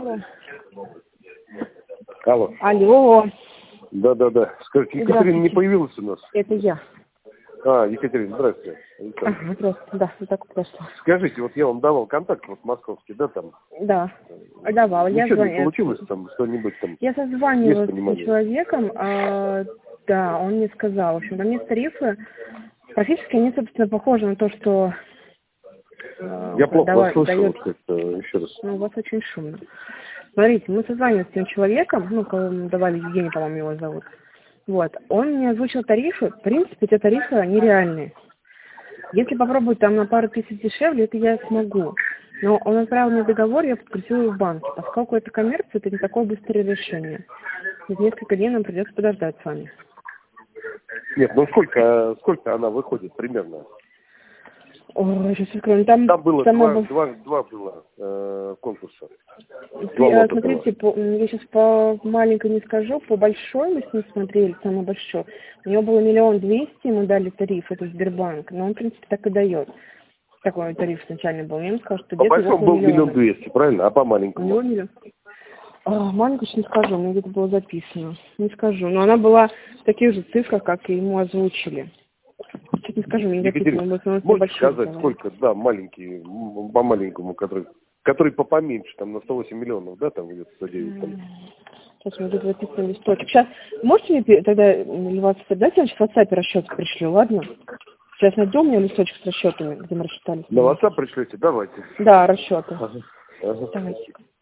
Алло. Алло. Алло. Да. Скажите, Екатерина не появилась у нас? Это я. Екатерина, здравствуйте. Здравствуйте, да, так прошло. Скажите, вот я вам давал контакт, вот московский, да, там? Да, давал. Я Ничего не звоню. получилось там, что-нибудь там? Я созванивалась с человеком, да, он мне сказал, в общем, там есть тарифы, практически они, собственно, похожи на то, что... Я плохо вас слышал, еще раз. Ну, у вас очень шумно. Смотрите, мы созванивались с тем человеком, кого мы давали, Евгений, по-моему, его зовут. Вот, он мне озвучил тарифы, в принципе, эти тарифы, они реальные. Если попробовать там на пару тысяч дешевле, это я смогу. Но он отправил мне договор, я подключила его в банке. Поскольку это коммерция, это не такое быстрое решение. Через несколько дней нам придется подождать с вами. Нет, ну сколько она выходит примерно? Ой, сейчас открою. Там было два было конкурса. Смотрите, я сейчас по маленькой не скажу, по большой мы с ним смотрели, самый большой. У него было 1 200 000, ему дали тариф, это Сбербанк, но он, в принципе, так и дает. Такой тариф изначально был. Я ему сказала, что где-то... По большому был 1 200 000, правильно? А по маленькому? У него 1 000 000. Маленькую не скажу, у меня где-то было записано. Не скажу, но она была в таких же цифрах, как и ему озвучили. Чуть не скажу, не записано. Можете сказать, сколько, да, маленький, по маленькому, который поменьше, там на 108 миллионов, да, там идет 109. Там. Сейчас мы где-то записываем листочек. Сейчас, можете мне тогда, дайте я сейчас в WhatsApp расчет пришлю, ладно? Сейчас найду у меня листочек с расчетами, где мы рассчитались. На WhatsApp пришлете, давайте. Да, расчеты. Ага. Давайте.